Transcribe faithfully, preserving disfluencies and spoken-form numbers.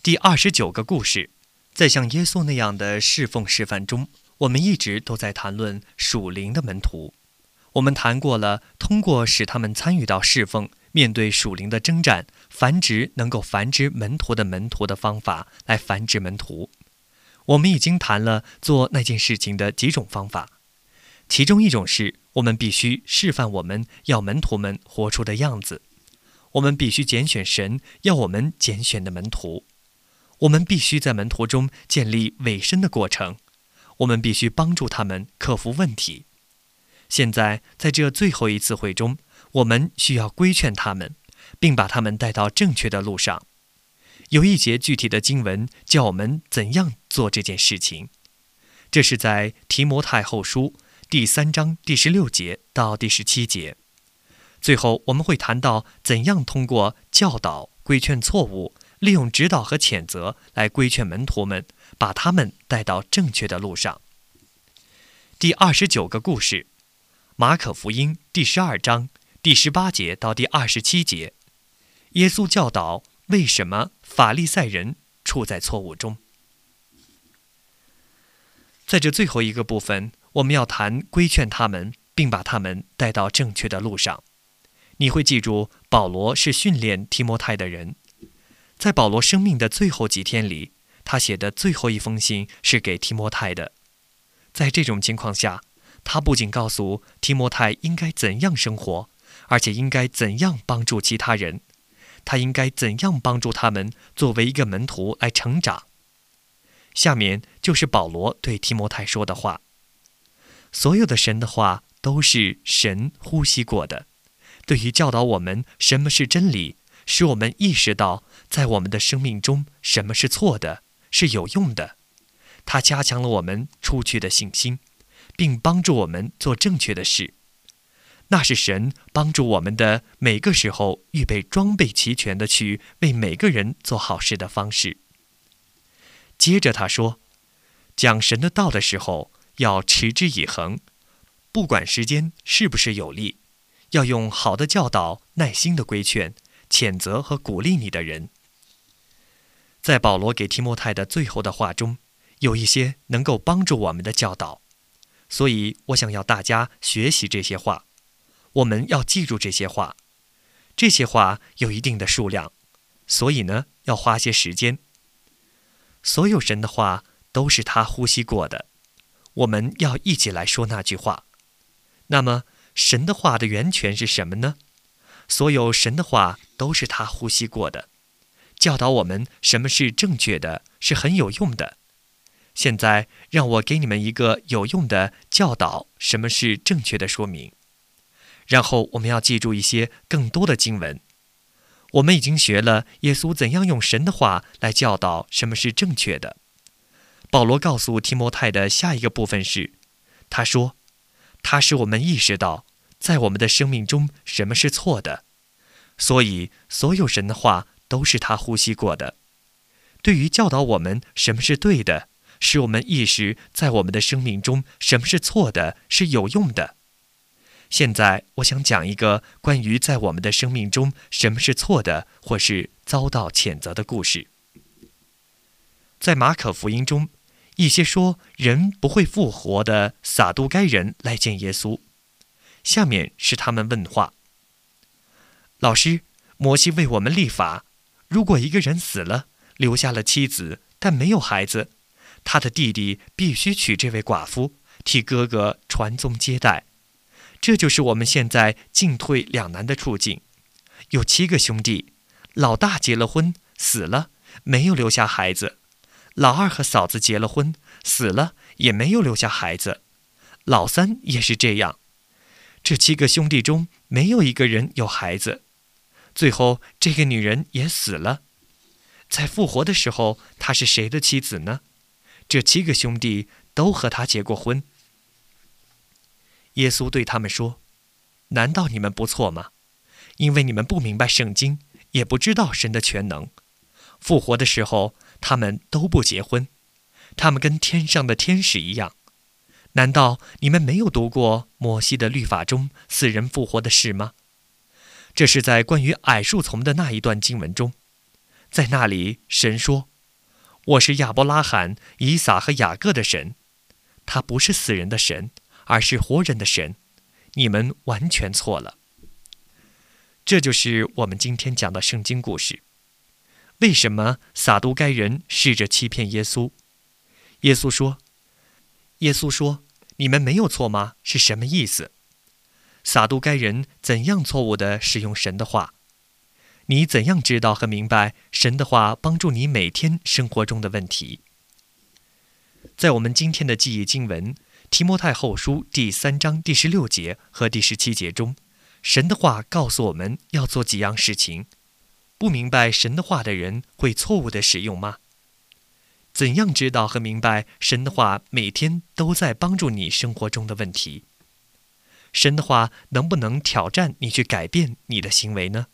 第二十九个故事，在像耶稣那样的侍奉示范中，我们一直都在谈论属灵的门徒。我们谈过了通过使他们参与到侍奉，面对属灵的征战，繁殖能够繁殖门徒的门徒的方法来繁殖门徒。我们已经谈了做那件事情的几种方法，其中一种是我们必须示范我们要门徒们活出的样子，我们必须拣选神要我们拣选的门徒，我们必须在门徒中建立委身的过程，我们必须帮助他们克服问题。现在在这最后一次会中，我们需要规劝他们，并把他们带到正确的路上。有一节具体的经文教我们怎样做这件事情，这是在提摩太后书第三章第十六节到第十七节。最后我们会谈到怎样通过教导、规劝错误，利用指导和谴责来规劝门徒们，把他们带到正确的路上。第二十九个故事，马可福音第十二章第十八节到第二十七节，耶稣教导为什么法利赛人处在错误中。在这最后一个部分，我们要谈规劝他们，并把他们带到正确的路上。你会记住，保罗是训练提摩太的人。在保罗生命的最后几天里，他写的最后一封信是给提摩太的。在这种情况下，他不仅告诉提摩太应该怎样生活，而且应该怎样帮助其他人，他应该怎样帮助他们作为一个门徒来成长。下面就是保罗对提摩太说的话。所有的神的话都是神呼吸过的，对于教导我们什么是真理，使我们意识到在我们的生命中什么是错的，是有用的。它加强了我们出去的信心，并帮助我们做正确的事。那是神帮助我们的每个时候预备装备齐全的去为每个人做好事的方式。接着他说，讲神的道的时候要持之以恒，不管时间是不是有利，要用好的教导耐心的规劝、谴责和鼓励你的人。在保罗给提摩太的最后的话中，有一些能够帮助我们的教导，所以我想要大家学习这些话，我们要记住这些话。这些话有一定的数量，所以呢，要花些时间。所有神的话都是他呼吸过的，我们要一起来说那句话。那么神的话的源泉是什么呢？所有神的话都是他呼吸过的，教导我们什么是正确的，是很有用的。现在让我给你们一个有用的教导什么是正确的说明，然后我们要记住一些更多的经文。我们已经学了耶稣怎样用神的话来教导什么是正确的。保罗告诉提摩太的下一个部分是，他说，他使我们意识到在我们的生命中什么是错的，所以所有神的话都是他呼吸过的。对于教导我们什么是对的，使我们意识在我们的生命中什么是错的，是有用的。现在我想讲一个关于在我们的生命中什么是错的，或是遭到谴责的故事。在马可福音中，一些说人不会复活的撒都该人来见耶稣。下面是他们问话：老师，摩西为我们立法，如果一个人死了，留下了妻子，但没有孩子，他的弟弟必须娶这位寡妇，替哥哥传宗接代。这就是我们现在进退两难的处境。有七个兄弟，老大结了婚，死了，没有留下孩子；老二和嫂子结了婚，死了，也没有留下孩子；老三也是这样。这七个兄弟中没有一个人有孩子。最后这个女人也死了。在复活的时候，她是谁的妻子呢？这七个兄弟都和她结过婚。耶稣对他们说，难道你们不错吗？因为你们不明白圣经，也不知道神的全能。复活的时候，他们都不结婚，他们跟天上的天使一样。难道你们没有读过摩西的律法中死人复活的事吗？这是在关于矮树丛的那一段经文中。在那里，神说， 我是亚伯拉罕、以撒和雅各的神。他不是死人的神，而是活人的神。你们完全错了。这就是我们今天讲的圣经故事。为什么撒都该人试着欺骗耶稣？耶稣说：“耶稣说，你们没有错吗？是什么意思？撒都该人怎样错误地使用神的话？你怎样知道和明白神的话帮助你每天生活中的问题？”在我们今天的记忆经文提摩太后书第三章第十六节和第十七节中，神的话告诉我们要做几样事情。不明白神的话的人会错误地使用吗？怎样知道和明白神的话每天都在帮助你生活中的问题？神的话能不能挑战你去改变你的行为呢？